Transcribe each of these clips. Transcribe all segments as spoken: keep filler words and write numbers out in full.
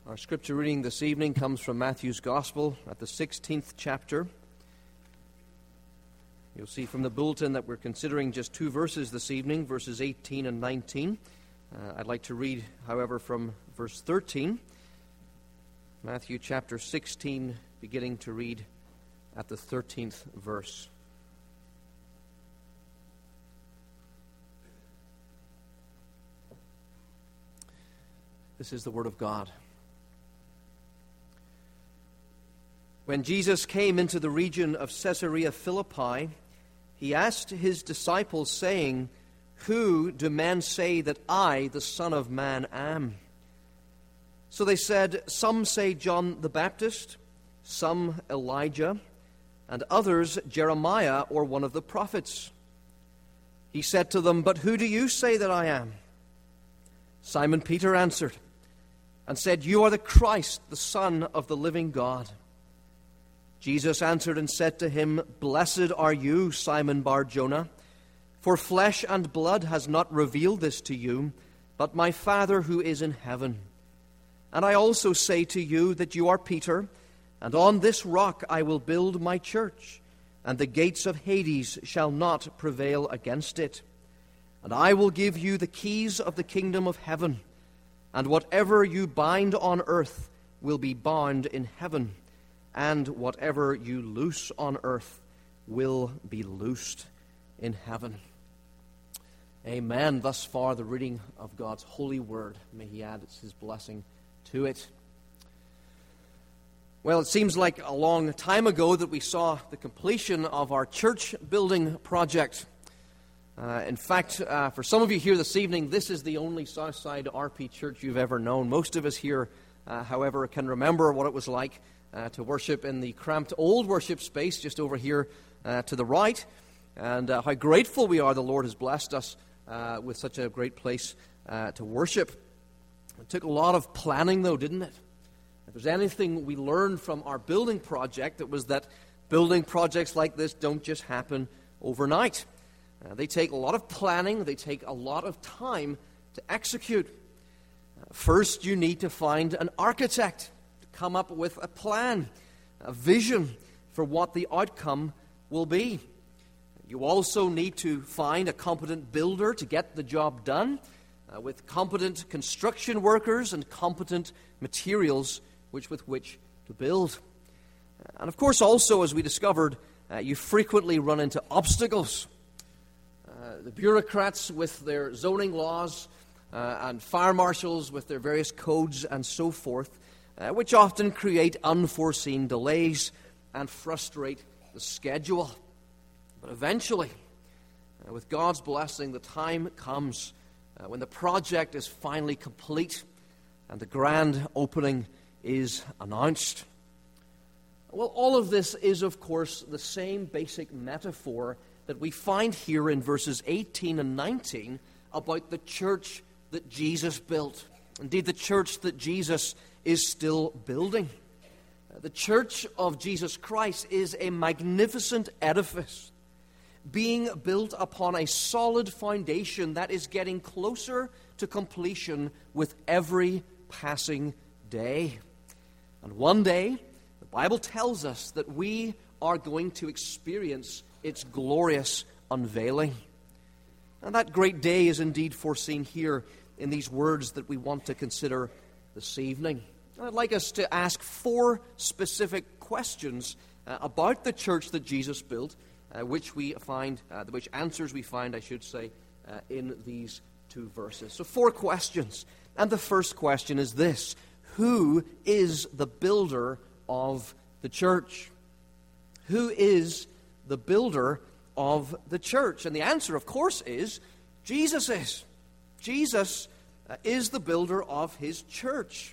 Our scripture reading this evening comes from Matthew's Gospel at the sixteenth chapter. You'll see from the bulletin that we're considering just two verses this evening, verses eighteen and nineteen. Uh, I'd like to read, however, from verse thirteen. Matthew chapter sixteen, beginning to read at the thirteenth verse. This is the word of God. When Jesus came into the region of Caesarea Philippi, he asked his disciples, saying, "Who do men say that I, the Son of Man, am?" So they said, "Some say John the Baptist, some Elijah, and others Jeremiah or one of the prophets." He said to them, "But who do you say that I am?" Simon Peter answered and said, "You are the Christ, the Son of the living God." Jesus answered and said to him, "Blessed are you, Simon Bar-Jonah, for flesh and blood has not revealed this to you, but my Father who is in heaven. And I also say to you that you are Peter, and on this rock I will build my church, and the gates of Hades shall not prevail against it. And I will give you the keys of the kingdom of heaven, and whatever you bind on earth will be bound in heaven, and whatever you loose on earth will be loosed in heaven." Amen. Thus far, the reading of God's holy word. May He add His blessing to it. Well, it seems like a long time ago that we saw the completion of our church building project. Uh, in fact, uh, for some of you here this evening, this is the only Southside R P church you've ever known. Most of us here, uh, however, can remember what it was like Uh, to worship in the cramped old worship space just over here uh, to the right, and uh, how grateful we are the Lord has blessed us uh, with such a great place uh, to worship. It took a lot of planning, though, didn't it? If there's anything we learned from our building project, it was that building projects like this don't just happen overnight. Uh, they take a lot of planning, they take a lot of time to execute. Uh, first, you need to find an architect, come up with a plan, a vision for what the outcome will be. You also need to find a competent builder to get the job done, uh, with competent construction workers and competent materials which with which to build. And of course, also, as we discovered, uh, you frequently run into obstacles. Uh, the bureaucrats with their zoning laws, uh, and fire marshals with their various codes and so forth, Uh, which often create unforeseen delays and frustrate the schedule. But eventually, uh, with God's blessing, the time comes uh, when the project is finally complete and the grand opening is announced. Well, all of this is, of course, the same basic metaphor that we find here in verses eighteen and nineteen about the church that Jesus built. Indeed, the church that Jesus is still building. The church of Jesus Christ is a magnificent edifice being built upon a solid foundation that is getting closer to completion with every passing day. And one day, the Bible tells us that we are going to experience its glorious unveiling. And that great day is indeed foreseen here in these words that we want to consider this evening. And I'd like us to ask four specific questions uh, about the church that Jesus built, uh, which we find, uh, which answers we find, I should say, uh, in these two verses. So four questions. And the first question is this: who is the builder of the church? Who is the builder of the church? And the answer, of course, is Jesus is. Jesus uh, is the builder of His church.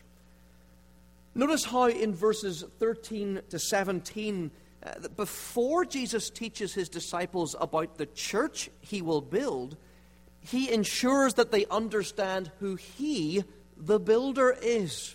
Notice how in verses thirteen to seventeen, uh, before Jesus teaches His disciples about the church He will build, He ensures that they understand who He, the builder, is.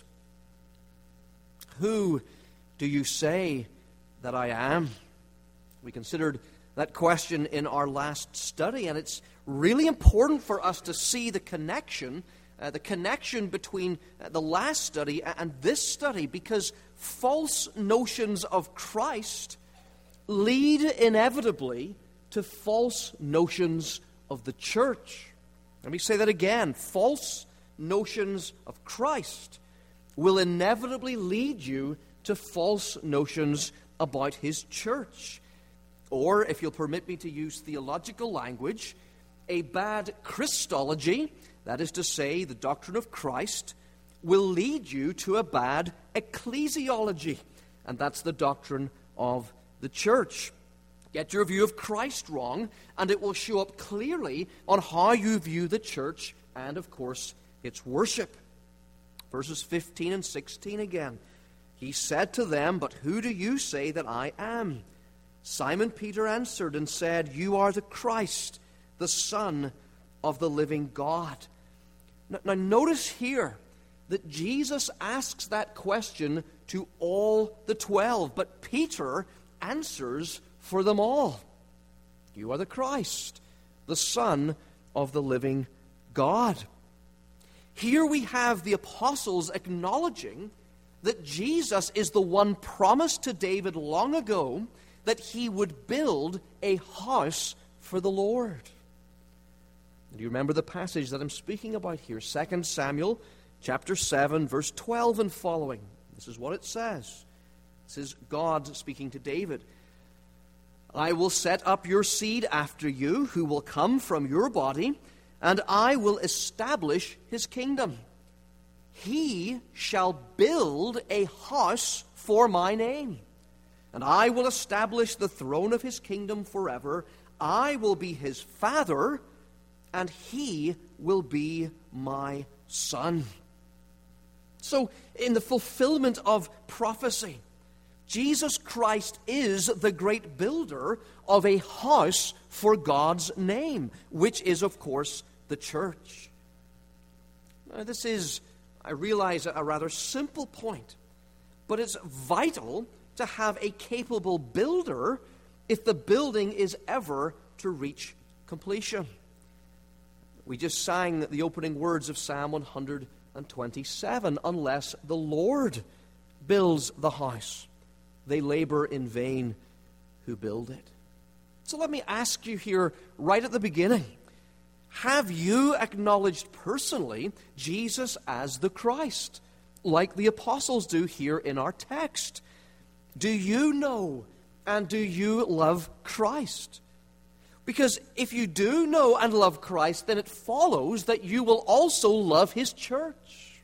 Who do you say that I am? We considered that question in our last study, and it's really important for us to see the connection uh, the connection between uh, the last study and this study, because false notions of Christ lead inevitably to false notions of the church. Let me say that again. False notions of Christ will inevitably lead you to false notions about his church. Or, if you'll permit me to use theological language, a bad Christology, that is to say, the doctrine of Christ, will lead you to a bad ecclesiology, and that's the doctrine of the church. Get your view of Christ wrong, and it will show up clearly on how you view the church and, of course, its worship. Verses fifteen and sixteen again. He said to them, "But who do you say that I am?" Simon Peter answered and said, "You are the Christ, the Son of the living God." Now, now notice here that Jesus asks that question to all the twelve, but Peter answers for them all. You are the Christ, the Son of the living God. Here we have the apostles acknowledging that Jesus is the one promised to David long ago, that he would build a house for the Lord. Do you remember the passage that I'm speaking about here? Second Samuel chapter seven, verse twelve and following. This is what it says. This is God speaking to David. "I will set up your seed after you, who will come from your body, and I will establish his kingdom. He shall build a house for my name, and I will establish the throne of his kingdom forever. I will be his father, and he will be my son." So, in the fulfillment of prophecy, Jesus Christ is the great builder of a house for God's name, which is, of course, the church. Now, this is, I realize, a rather simple point, but it's vital to have a capable builder if the building is ever to reach completion. We just sang the opening words of Psalm one hundred twenty-seven, "Unless the Lord builds the house, they labor in vain who build it." So let me ask you here right at the beginning, have you acknowledged personally Jesus as the Christ, like the apostles do here in our text? Do you know and do you love Christ? Because if you do know and love Christ, then it follows that you will also love his church.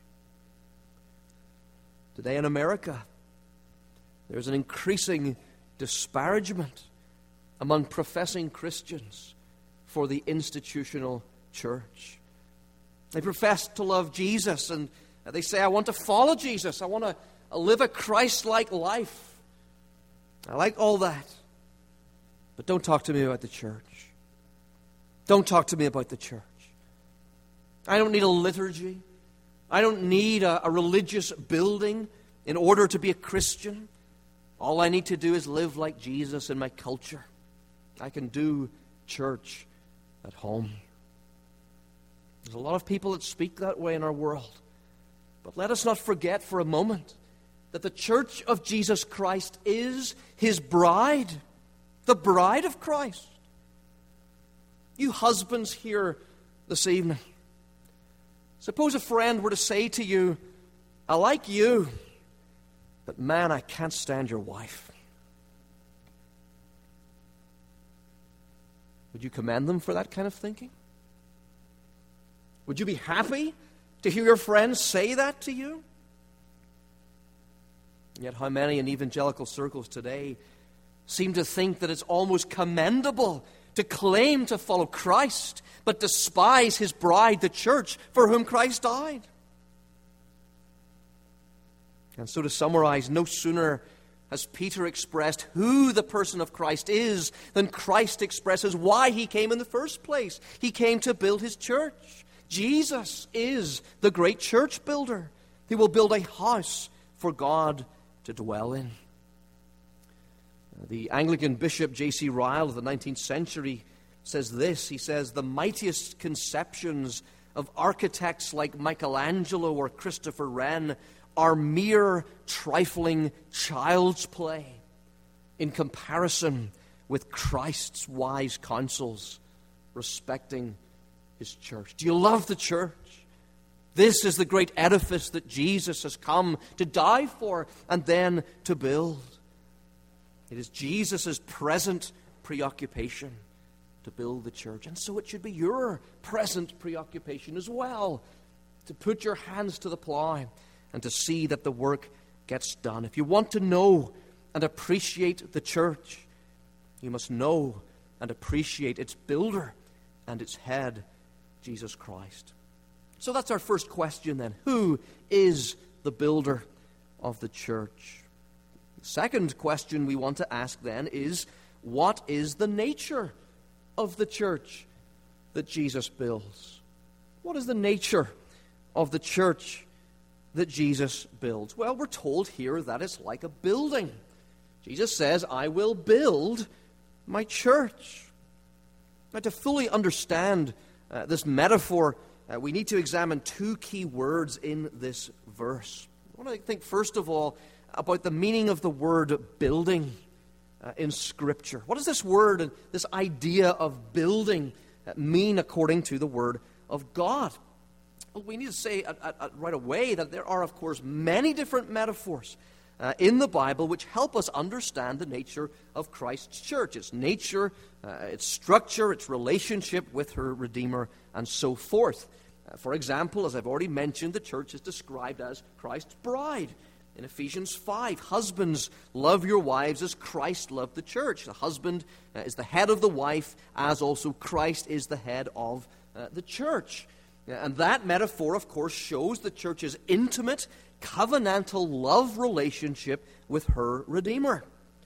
Today in America, there's an increasing disparagement among professing Christians for the institutional church. They profess to love Jesus, and they say, "I want to follow Jesus. I want to live a Christ-like life. I like all that. But don't talk to me about the church. Don't talk to me about the church. I don't need a liturgy. I don't need a, a religious building in order to be a Christian. All I need to do is live like Jesus in my culture. I can do church at home." There's a lot of people that speak that way in our world. But let us not forget for a moment that the church of Jesus Christ is his bride, the bride of Christ. You husbands here this evening, suppose a friend were to say to you, "I like you, but man, I can't stand your wife." Would you commend them for that kind of thinking? Would you be happy to hear your friends say that to you? Yet how many in evangelical circles today seem to think that it's almost commendable to claim to follow Christ, but despise his bride, the church, for whom Christ died. And so to summarize, no sooner has Peter expressed who the person of Christ is than Christ expresses why he came in the first place. He came to build his church. Jesus is the great church builder. He will build a house for God to dwell in. The Anglican bishop J C Ryle of the nineteenth century says this. He says, "The mightiest conceptions of architects like Michelangelo or Christopher Wren are mere trifling child's play in comparison with Christ's wise counsels respecting his church. Do you love the church? This is the great edifice that Jesus has come to die for and then to build. It is Jesus' present preoccupation to build the church. And so it should be your present preoccupation as well, to put your hands to the plow and to see that the work gets done. If you want to know and appreciate the church, you must know and appreciate its builder and its head, Jesus Christ. So that's our first question then. Who is the builder of the church? The second question we want to ask then is, what is the nature of the church that Jesus builds? What is the nature of the church that Jesus builds? Well, we're told here that it's like a building. Jesus says, I will build my church. Now, to fully understand uh, this metaphor, uh, we need to examine two key words in this verse. I want to think, first of all, about the meaning of the word building uh, in Scripture. What does this word, this idea of building, uh, mean according to the Word of God? Well, we need to say uh, uh, right away that there are, of course, many different metaphors Uh, in the Bible which help us understand the nature of Christ's church, its nature, uh, its structure, its relationship with her Redeemer, and so forth. Uh, for example, as I've already mentioned, the church is described as Christ's bride. In Ephesians five, husbands, love your wives as Christ loved the church. The husband uh, is the head of the wife, as also Christ is the head of uh, the church. And that metaphor, of course, shows the church's intimate, covenantal love relationship with her Redeemer.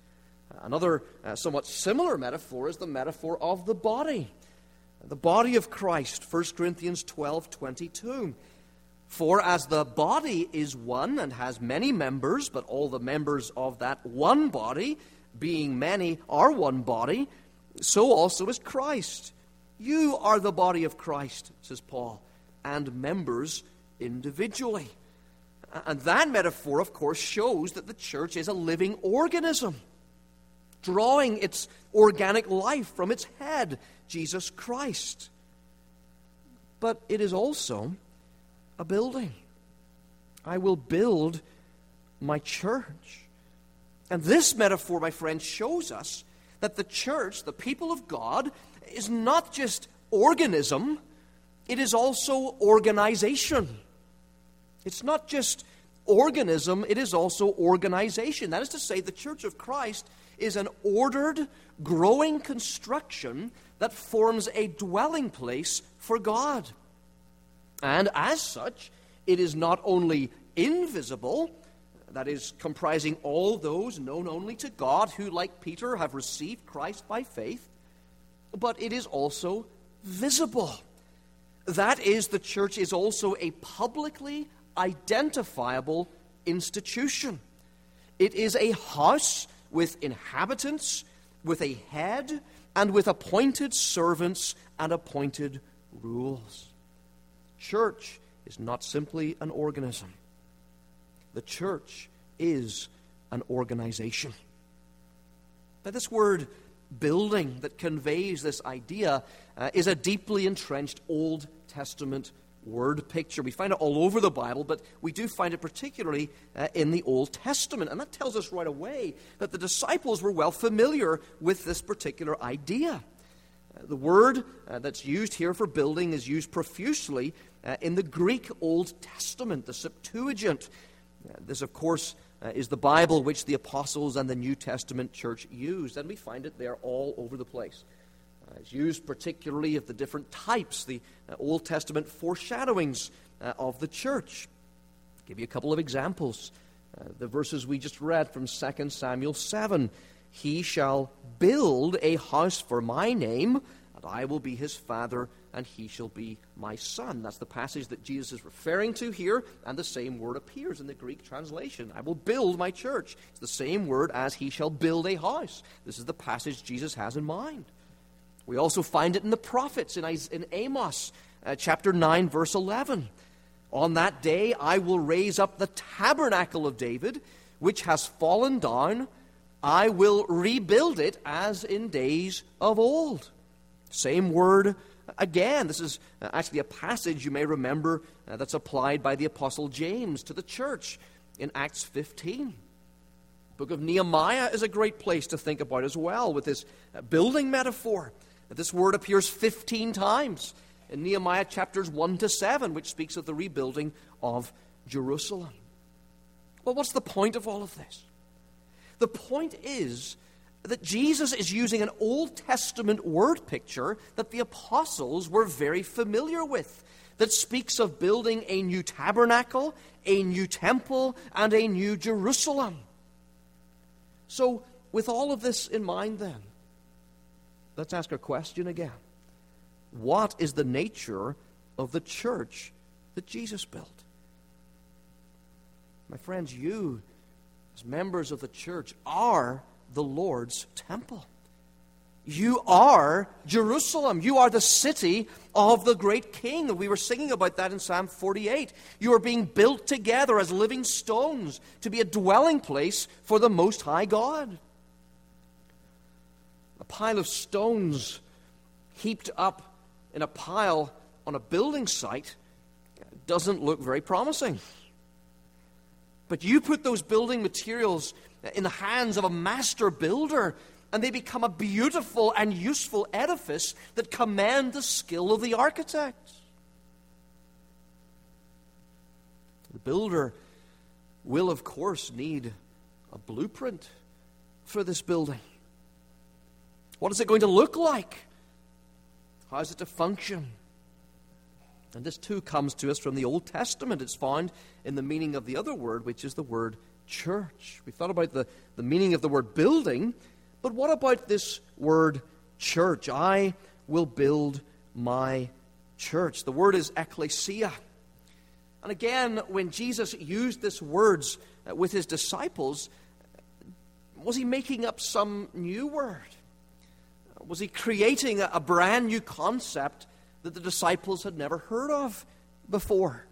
Another uh, somewhat similar metaphor is the metaphor of the body. The body of Christ, First Corinthians twelve twenty-two. For as the body is one and has many members, but all the members of that one body, being many, are one body, so also is Christ. You are the body of Christ, says Paul, and members individually. And that metaphor, of course, shows that the church is a living organism, drawing its organic life from its head, Jesus Christ. But it is also a building. I will build my church. And this metaphor, my friends, shows us that the church, the people of God, is not just organism, it is also organization. It's not just organism, it is also organization. That is to say, the Church of Christ is an ordered, growing construction that forms a dwelling place for God. And as such, it is not only invisible, that is, comprising all those known only to God who, like Peter, have received Christ by faith, but it is also visible. That is, the church is also a publicly identifiable institution. It is a house with inhabitants, with a head, and with appointed servants and appointed rules. Church is not simply an organism. The church is an organization. Now, this word building that conveys this idea uh, is a deeply entrenched Old Testament word picture. We find it all over the Bible, but we do find it particularly uh, in the Old Testament. And that tells us right away that the disciples were well familiar with this particular idea. Uh, the word uh, that's used here for building is used profusely uh, in the Greek Old Testament, the Septuagint. Uh, this, of course, uh, is the Bible which the apostles and the New Testament church used, and we find it there all over the place. Uh, it's used particularly of the different types, the uh, Old Testament foreshadowings uh, of the church. I'll give you a couple of examples. Uh, the verses we just read from Second Samuel seven. He shall build a house for my name, and I will be his father, and he shall be my son. That's the passage that Jesus is referring to here, and the same word appears in the Greek translation. I will build my church. It's the same word as he shall build a house. This is the passage Jesus has in mind. We also find it in the prophets, in, in Amos, uh, chapter nine, verse eleven. On that day I will raise up the tabernacle of David, which has fallen down. I will rebuild it as in days of old. Same word again. This is actually a passage you may remember uh, that's applied by the Apostle James to the church in Acts fifteen. The book of Nehemiah is a great place to think about as well with this uh, building metaphor. This word appears fifteen times in Nehemiah chapters one to seven, which speaks of the rebuilding of Jerusalem. Well, what's the point of all of this? The point is that Jesus is using an Old Testament word picture that the apostles were very familiar with, that speaks of building a new tabernacle, a new temple, and a new Jerusalem. So, with all of this in mind then, let's ask our question again. What is the nature of the church that Jesus built? My friends, you, as members of the church, are the Lord's temple. You are Jerusalem. You are the city of the great King. We were singing about that in Psalm forty-eight. You are being built together as living stones to be a dwelling place for the Most High God. A pile of stones heaped up in a pile on a building site doesn't look very promising. But you put those building materials in the hands of a master builder, and they become a beautiful and useful edifice that command the skill of the architect. The builder will, of course, need a blueprint for this building. What is it going to look like? How is it to function? And this too comes to us from the Old Testament. It's found in the meaning of the other word, which is the word church. We thought about the, the meaning of the word building, but what about this word church? I will build my church. The word is ekklesia. And again, when Jesus used these words with his disciples, was he making up some new word? Was he creating a, a brand new concept that the disciples had never heard of before?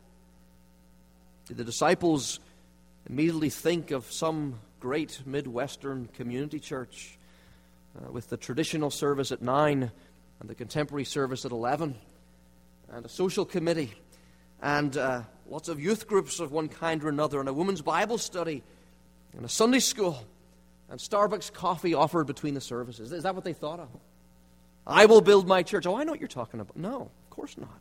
Did the disciples immediately think of some great Midwestern community church uh, with the traditional service at nine and the contemporary service at eleven and a social committee and uh, lots of youth groups of one kind or another and a women's Bible study and a Sunday school and Starbucks coffee offered between the services? Is that what they thought of? I will build my church. Oh, I know what you're talking about. No, of course not.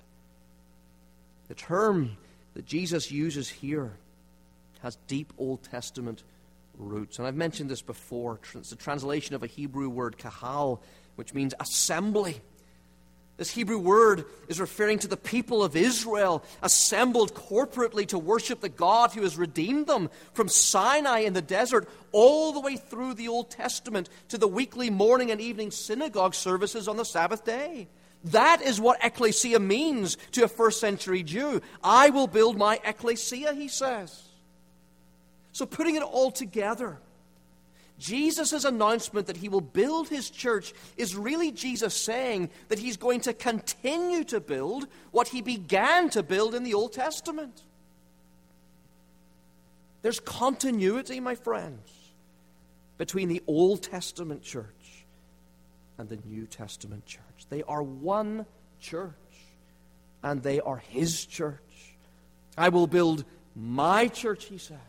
The term that Jesus uses here has deep Old Testament roots. And I've mentioned this before. It's a translation of a Hebrew word, kahal, which means assembly. This Hebrew word is referring to the people of Israel assembled corporately to worship the God who has redeemed them from Sinai in the desert all the way through the Old Testament to the weekly morning and evening synagogue services on the Sabbath day. That is what ekklesia means to a first century Jew. I will build my ekklesia, he says. So putting it all together, Jesus' announcement that he will build his church is really Jesus saying that he's going to continue to build what he began to build in the Old Testament. There's continuity, my friends, between the Old Testament church and the New Testament church. They are one church, and they are his church. I will build my church, he says.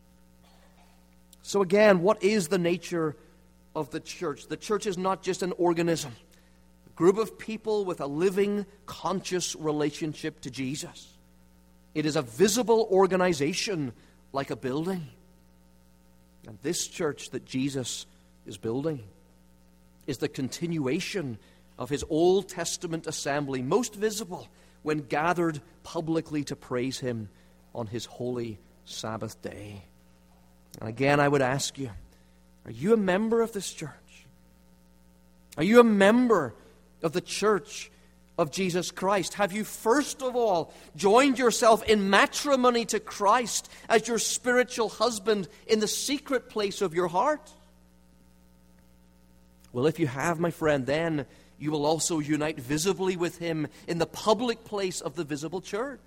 So again, what is the nature of the church? The church is not just an organism, a group of people with a living, conscious relationship to Jesus. It is a visible organization like a building. And this church that Jesus is building is the continuation of his Old Testament assembly, most visible when gathered publicly to praise him on his holy Sabbath day. And again, I would ask you, are you a member of this church? Are you a member of the church of Jesus Christ? Have you first of all joined yourself in matrimony to Christ as your spiritual husband in the secret place of your heart? Well, if you have, my friend, then you will also unite visibly with him in the public place of the visible church.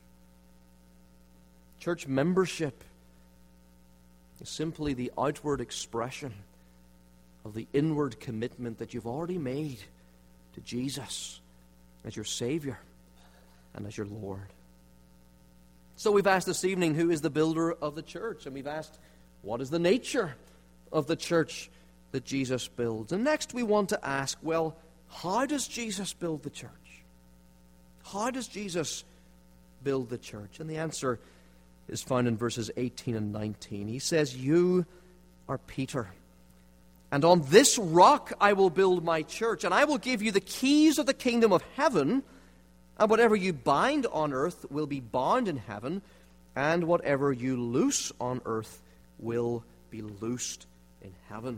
Church membership is simply the outward expression of the inward commitment that you've already made to Jesus as your Savior and as your Lord. So we've asked this evening, who is the builder of the church? And we've asked, what is the nature of the church that Jesus builds? And next we want to ask, well, how does Jesus build the church? How does Jesus build the church? And the answer is found in verses eighteen and nineteen. He says, you are Peter, and on this rock I will build my church, and I will give you the keys of the kingdom of heaven, and whatever you bind on earth will be bound in heaven, and whatever you loose on earth will be loosed in heaven.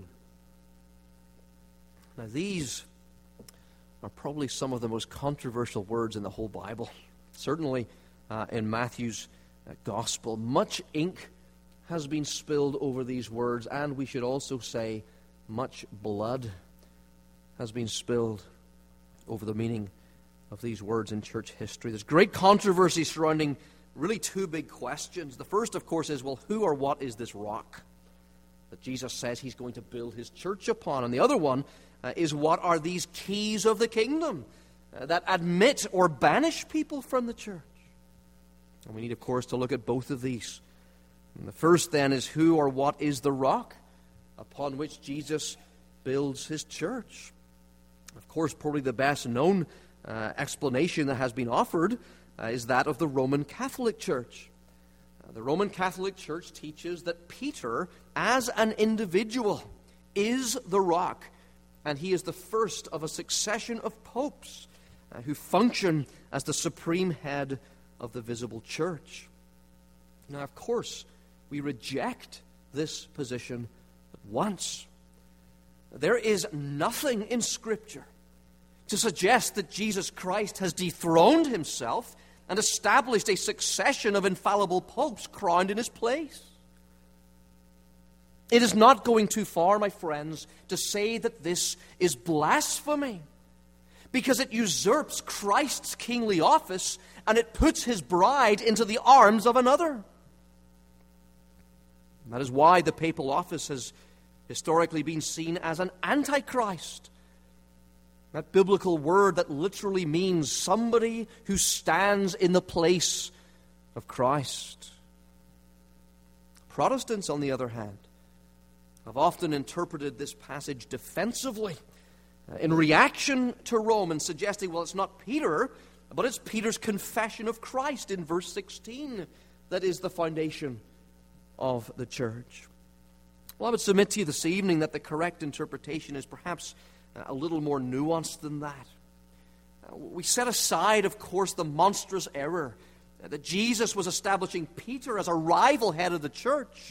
Now these are probably some of the most controversial words in the whole Bible. Certainly uh, in Matthew's uh, gospel. Much ink has been spilled over these words, and we should also say much blood has been spilled over the meaning of these words in church history. There's great controversy surrounding really two big questions. The first, of course, is, well, who or what is this rock that Jesus says he's going to build his church upon? And the other one uh, is, what are these keys of the kingdom uh, that admit or banish people from the church? And we need, of course, to look at both of these. And the first, then, is who or what is the rock upon which Jesus builds his church? Of course, probably the best known uh, explanation that has been offered uh, is that of the Roman Catholic Church. Uh, the Roman Catholic Church teaches that Peter, as an individual, is the rock, and he is the first of a succession of popes uh, who function as the supreme head of the visible church. Now, of course, we reject this position at once. There is nothing in Scripture to suggest that Jesus Christ has dethroned himself and established a succession of infallible popes crowned in his place. It is not going too far, my friends, to say that this is blasphemy, because it usurps Christ's kingly office and it puts his bride into the arms of another. And that is why the papal office has historically been seen as an antichrist. That biblical word that literally means somebody who stands in the place of Christ. Protestants, on the other hand, have often interpreted this passage defensively uh, in reaction to Rome, and suggesting, well, it's not Peter, but it's Peter's confession of Christ in verse sixteen that is the foundation of the church. Well, I would submit to you this evening that the correct interpretation is perhaps a little more nuanced than that. We set aside, of course, the monstrous error that Jesus was establishing Peter as a rival head of the church.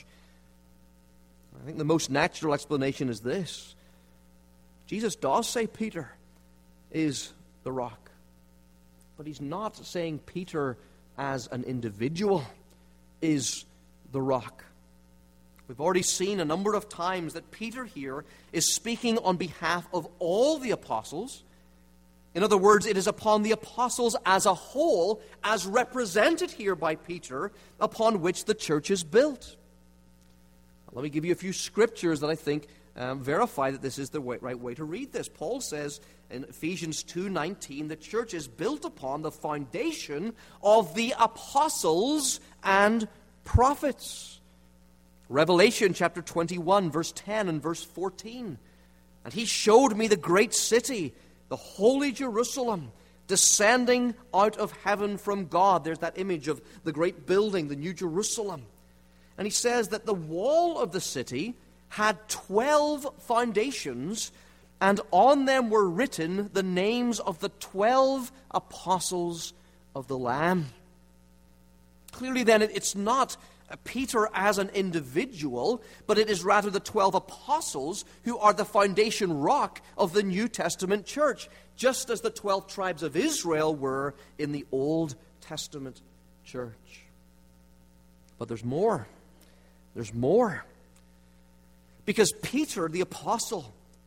I think the most natural explanation is this. Jesus does say Peter is the rock, but he's not saying Peter as an individual is the rock. We've already seen a number of times that Peter here is speaking on behalf of all the apostles. In other words, it is upon the apostles as a whole, as represented here by Peter, upon which the church is built. Let me give you a few scriptures that I think um, verify that this is the way, right way to read this. Paul says in Ephesians two nineteen, the church is built upon the foundation of the apostles and prophets. Revelation chapter twenty-one, verse ten and verse fourteen. And he showed me the great city, the holy Jerusalem, descending out of heaven from God. There's that image of the great building, the New Jerusalem. And he says that the wall of the city had twelve foundations, and on them were written the names of the twelve apostles of the Lamb. Clearly then, it's not Peter as an individual, but it is rather the twelve apostles who are the foundation rock of the New Testament church, just as the twelve tribes of Israel were in the Old Testament church. But there's more. There's more. Because Peter, the apostle,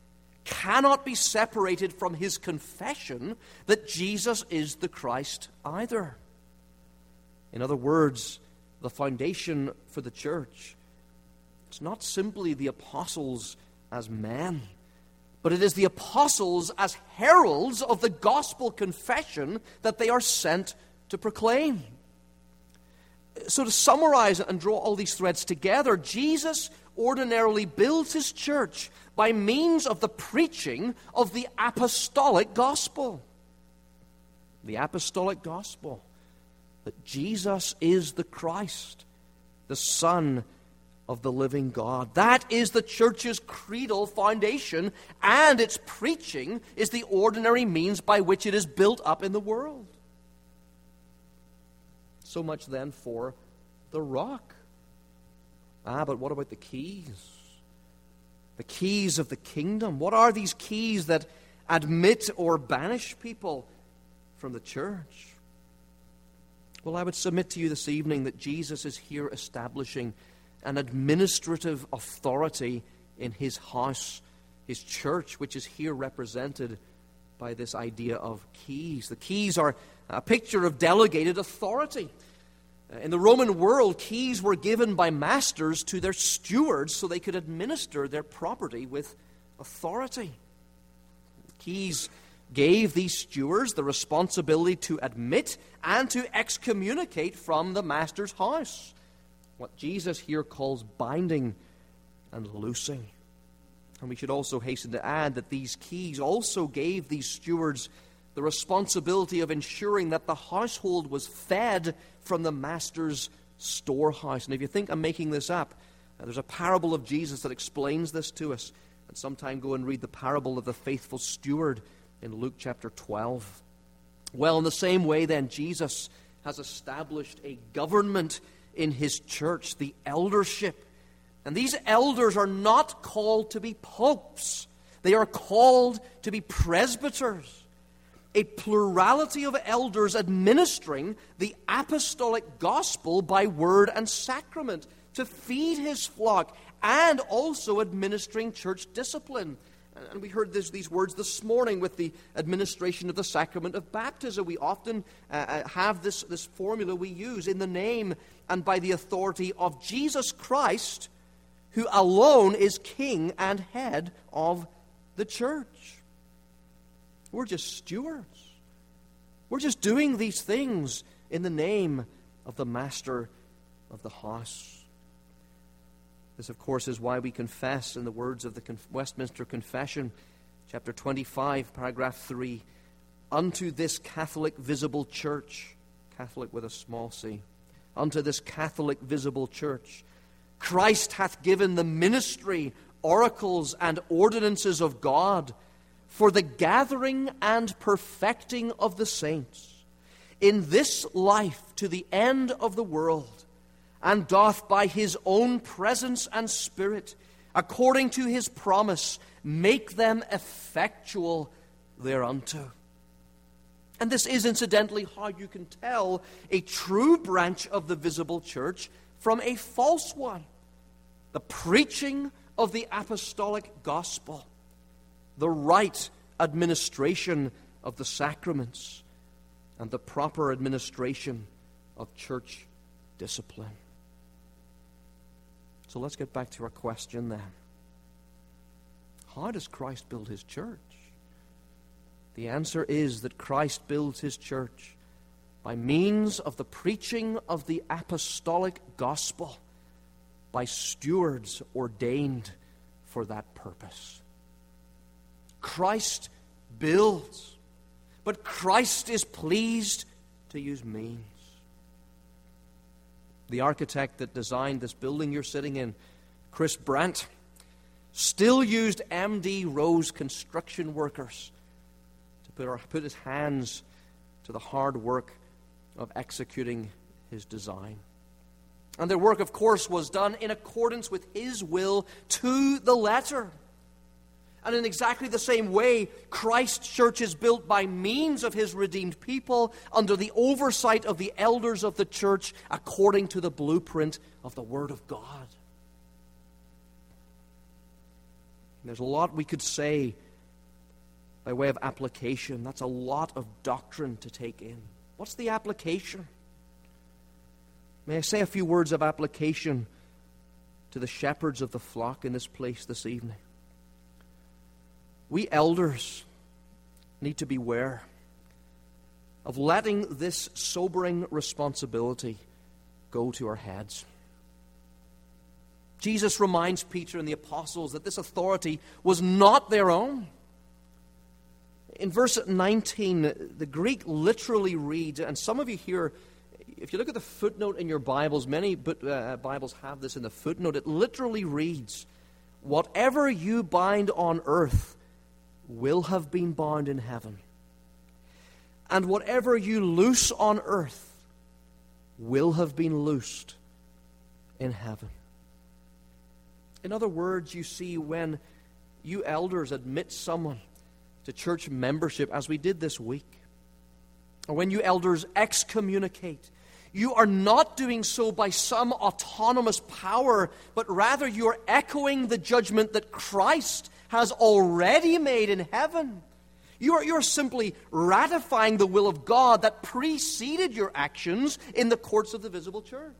cannot be separated from his confession that Jesus is the Christ either. In other words, the foundation for the church, it's not simply the apostles as men, but it is the apostles as heralds of the gospel confession that they are sent to proclaim. So to summarize and draw all these threads together, Jesus ordinarily builds his church by means of the preaching of the apostolic gospel. The apostolic gospel, that Jesus is the Christ, the Son of the living God. That is the church's creedal foundation, and its preaching is the ordinary means by which it is built up in the world. So much then for the rock. Ah, but what about the keys? The keys of the kingdom. What are these keys that admit or banish people from the church? Well, I would submit to you this evening that Jesus is here establishing an administrative authority in his house, his church, which is here represented by this idea of keys. The keys are a picture of delegated authority. In the Roman world, keys were given by masters to their stewards so they could administer their property with authority. Keys gave these stewards the responsibility to admit and to excommunicate from the master's house, what Jesus here calls binding and loosing. And we should also hasten to add that these keys also gave these stewards the responsibility of ensuring that the household was fed from the master's storehouse. And if you think I'm making this up, uh, there's a parable of Jesus that explains this to us. And sometime go and read the parable of the faithful steward in Luke chapter twelve. Well, in the same way then, Jesus has established a government in his church, the eldership. And these elders are not called to be popes. They are called to be presbyters. A plurality of elders administering the apostolic gospel by word and sacrament to feed his flock, and also administering church discipline. And we heard this, these words this morning with the administration of the sacrament of baptism. We often uh, have this, this formula we use: in the name and by the authority of Jesus Christ, who alone is King and head of the church. We're just stewards. We're just doing these things in the name of the master of the house. This, of course, is why we confess in the words of the Westminster Confession, chapter twenty-five, paragraph three, unto this Catholic visible church, Catholic with a small c, unto this Catholic visible church, Christ hath given the ministry, oracles, and ordinances of God for the gathering and perfecting of the saints in this life to the end of the world, and doth by his own presence and Spirit, according to his promise, make them effectual thereunto. And this is incidentally how you can tell a true branch of the visible church from a false one: the preaching of the apostolic gospel, the right administration of the sacraments, and the proper administration of church discipline. So let's get back to our question then. How does Christ build his church? The answer is that Christ builds his church by means of the preaching of the apostolic gospel by stewards ordained for that purpose. Christ builds, but Christ is pleased to use means. The architect that designed this building you're sitting in, Chris Brandt, still used M D Rose construction workers to put, our, put his hands to the hard work of executing his design. And their work, of course, was done in accordance with his will to the letter. And in exactly the same way, Christ's church is built by means of his redeemed people under the oversight of the elders of the church according to the blueprint of the Word of God. There's a lot we could say by way of application. That's a lot of doctrine to take in. What's the application? May I say a few words of application to the shepherds of the flock in this place this evening? We elders need to beware of letting this sobering responsibility go to our heads. Jesus reminds Peter and the apostles that this authority was not their own. In verse nineteen, the Greek literally reads, and some of you here, if you look at the footnote in your Bibles, many Bibles have this in the footnote, it literally reads, "Whatever you bind on earth will have been bound in heaven, and whatever you loose on earth will have been loosed in heaven." In other words, you see, when you elders admit someone to church membership, as we did this week, or when you elders excommunicate, you are not doing so by some autonomous power, but rather you are echoing the judgment that Christ has already made in heaven. You are, you are simply ratifying the will of God that preceded your actions in the courts of the visible church.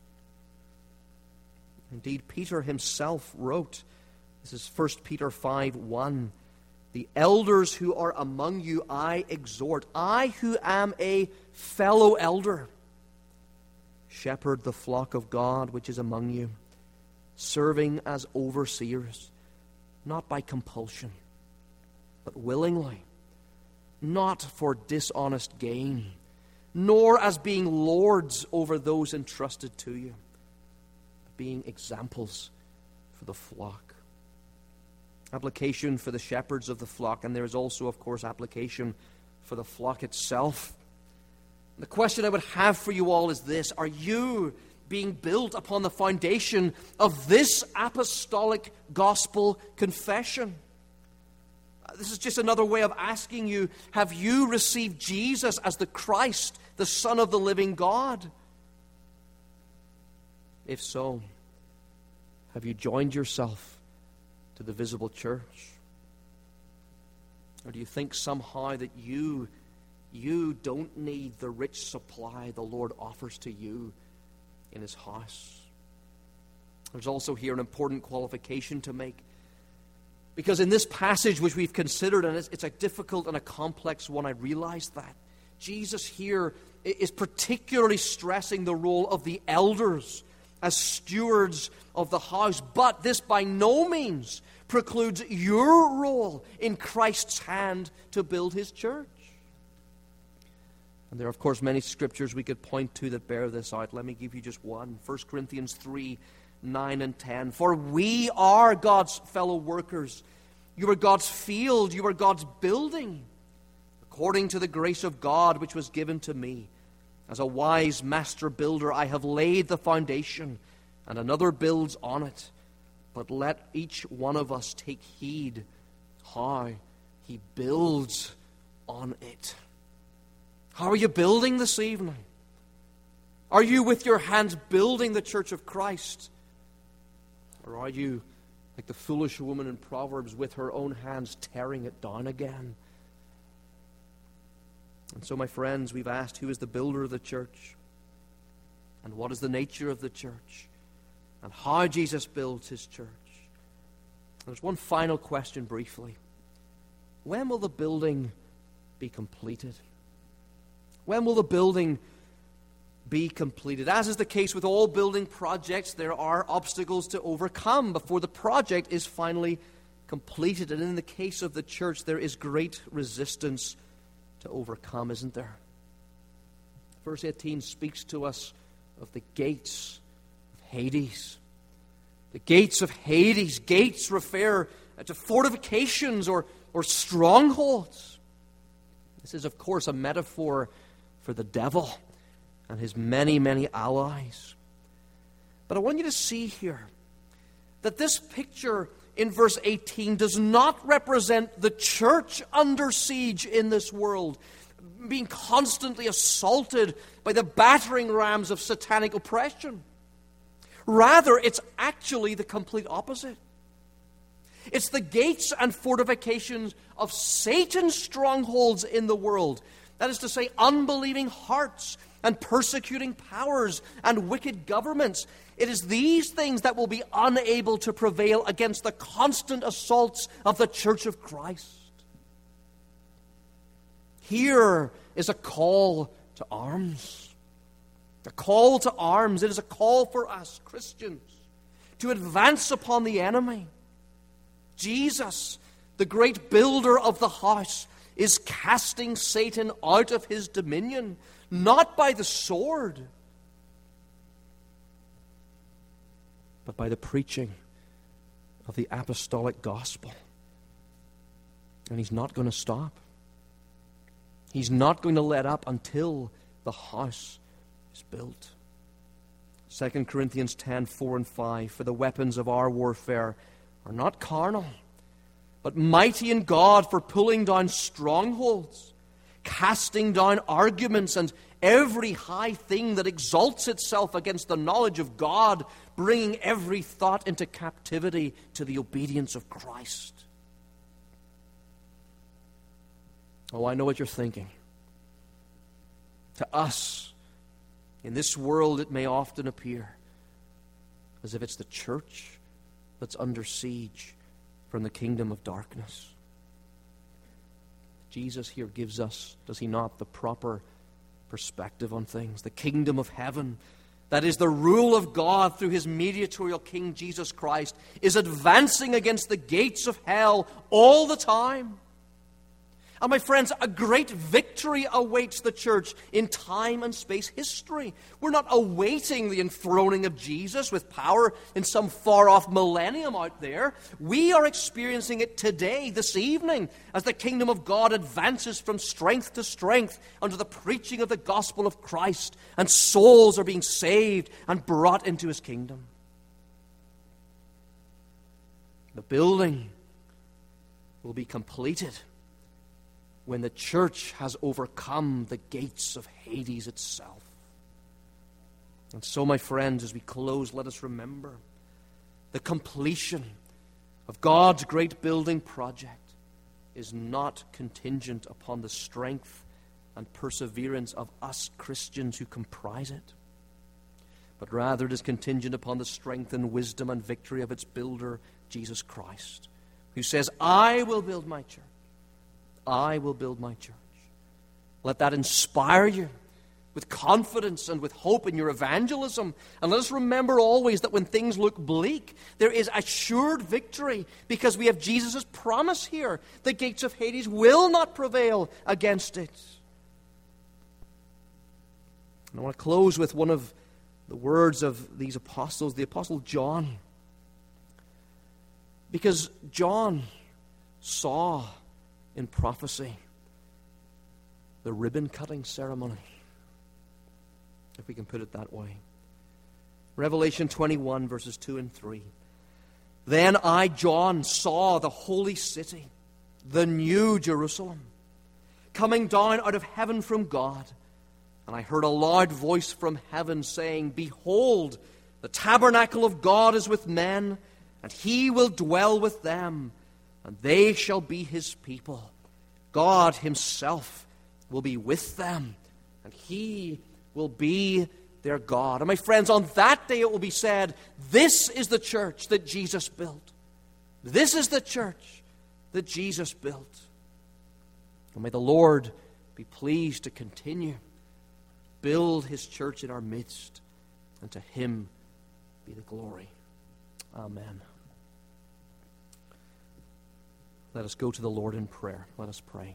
Indeed, Peter himself wrote, this is First Peter five one, "The elders who are among you I exhort, I who am a fellow elder, shepherd the flock of God which is among you, serving as overseers, not by compulsion, but willingly, not for dishonest gain, nor as being lords over those entrusted to you, but being examples for the flock." Application for the shepherds of the flock, and there is also, of course, application for the flock itself. The question I would have for you all is this: are you being built upon the foundation of this apostolic gospel confession? This is just another way of asking you, have you received Jesus as the Christ, the Son of the living God? If so, have you joined yourself to the visible church? Or do you think somehow that you, you don't need the rich supply the Lord offers to you in His house? There's also here an important qualification to make. Because in this passage which we've considered, and it's, it's a difficult and a complex one, I realize that, Jesus here is particularly stressing the role of the elders as stewards of the house. But this by no means precludes your role in Christ's hand to build His church. And there are, of course, many scriptures we could point to that bear this out. Let me give you just one. First Corinthians three, nine and ten. "For we are God's fellow workers. You are God's field. You are God's building. According to the grace of God which was given to me, as a wise master builder, I have laid the foundation, and another builds on it. But let each one of us take heed how he builds on it." How are you building this evening? Are you with your hands building the church of Christ? Or are you, like the foolish woman in Proverbs, with her own hands tearing it down again? And so, my friends, we've asked, who is the builder of the church? And what is the nature of the church? And how Jesus builds His church? There's one final question briefly. When will the building be completed? When will the building be completed? As is the case with all building projects, there are obstacles to overcome before the project is finally completed. And in the case of the church, there is great resistance to overcome, isn't there? Verse eighteen speaks to us of the gates of Hades. The gates of Hades. Gates refer to fortifications or, or strongholds. This is, of course, a metaphor for the devil and his many, many allies. But I want you to see here that this picture in verse eighteen does not represent the church under siege in this world, being constantly assaulted by the battering rams of satanic oppression. Rather, it's actually the complete opposite. It's the gates and fortifications of Satan's strongholds in the world. That is to say, unbelieving hearts and persecuting powers and wicked governments. It is these things that will be unable to prevail against the constant assaults of the Church of Christ. Here is a call to arms. A call to arms. It is a call for us, Christians, to advance upon the enemy. Jesus, the great builder of the house, is casting Satan out of his dominion, not by the sword, but by the preaching of the apostolic gospel. And he's not going to stop. He's not going to let up until the house is built. Second Corinthians ten, four and five, for the weapons of our warfare are not carnal, but mighty in God for pulling down strongholds, casting down arguments and every high thing that exalts itself against the knowledge of God, bringing every thought into captivity to the obedience of Christ. Oh, I know what you're thinking. To us, in this world, it may often appear as if it's the church that's under siege from the kingdom of darkness. Jesus here gives us, does he not, the proper perspective on things. The kingdom of heaven, that is the rule of God through his mediatorial King Jesus Christ, is advancing against the gates of hell all the time. And my friends, a great victory awaits the church in time and space history. We're not awaiting the enthroning of Jesus with power in some far-off millennium out there. We are experiencing it today, this evening, as the kingdom of God advances from strength to strength under the preaching of the gospel of Christ, and souls are being saved and brought into his kingdom. The building will be completed when the church has overcome the gates of Hades itself. And so, my friends, as we close, let us remember the completion of God's great building project is not contingent upon the strength and perseverance of us Christians who comprise it, but rather it is contingent upon the strength and wisdom and victory of its builder, Jesus Christ, who says, I will build my church. I will build my church. Let that inspire you with confidence and with hope in your evangelism. And let us remember always that when things look bleak, there is assured victory because we have Jesus' promise here. The gates of Hades will not prevail against it. And I want to close with one of the words of these apostles, the Apostle John. Because John saw in prophecy the ribbon-cutting ceremony, if we can put it that way. Revelation twenty-one, verses two and three. Then I, John, saw the holy city, the new Jerusalem, coming down out of heaven from God. And I heard a loud voice from heaven saying, Behold, the tabernacle of God is with men, and he will dwell with them, and they shall be his people. God himself will be with them, and he will be their God. And my friends, on that day it will be said, this is the church that Jesus built. This is the church that Jesus built. And may the Lord be pleased to continue to build his church in our midst, and to him be the glory. Amen. Let us go to the Lord in prayer. Let us pray.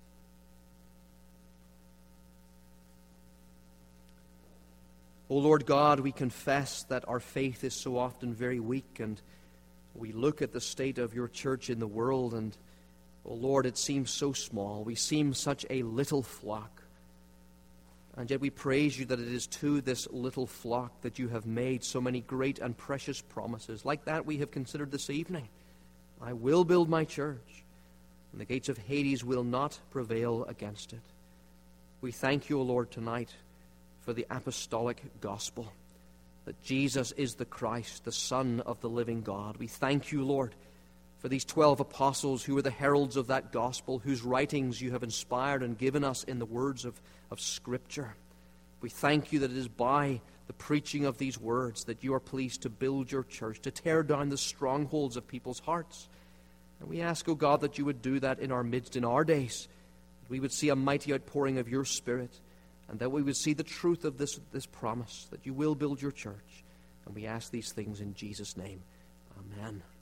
O Lord God, we confess that our faith is so often very weak, and we look at the state of your church in the world, and, O Lord, it seems so small. We seem such a little flock. And yet we praise you that it is to this little flock that you have made so many great and precious promises, like that we have considered this evening. I will build my church, and the gates of Hades will not prevail against it. We thank you, O Lord, tonight for the apostolic gospel, that Jesus is the Christ, the Son of the living God. We thank you, Lord, for for these twelve apostles who were the heralds of that gospel, whose writings you have inspired and given us in the words of, of Scripture. We thank you that it is by the preaching of these words that you are pleased to build your church, to tear down the strongholds of people's hearts. And we ask, O God, that you would do that in our midst in our days, that we would see a mighty outpouring of your Spirit, and that we would see the truth of this, this promise, that you will build your church. And we ask these things in Jesus' name. Amen.